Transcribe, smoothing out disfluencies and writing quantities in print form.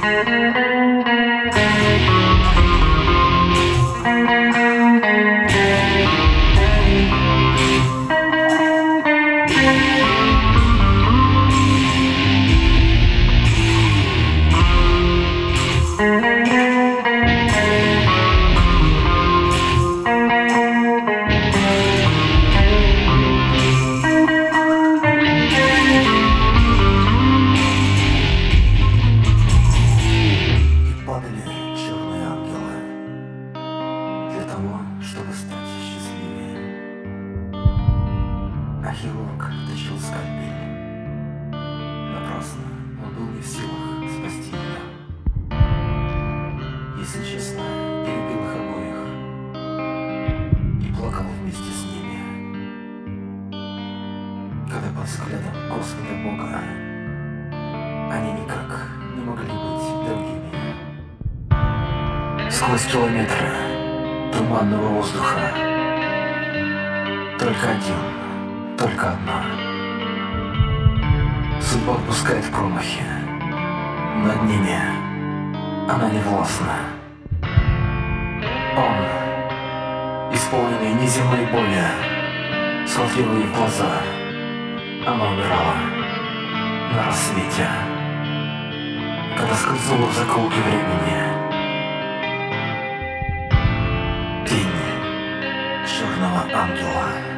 Чтобы стать счастливее. А хирург точил скальпель. Напрасно, он был не в силах спасти ее. Если честно, я любил их обоих и плакал вместе с ними, когда под взглядом Господа Бога они никак не могли быть другими. Сквозь километры туманного воздуха только один, только одна. Судьба отпускает промахи. Над ними она не властна. Он, исполненный неземной боли, смотрел ей в глаза. Она умирала на рассвете, когда скользнула в закоулки времени тень черного ангела.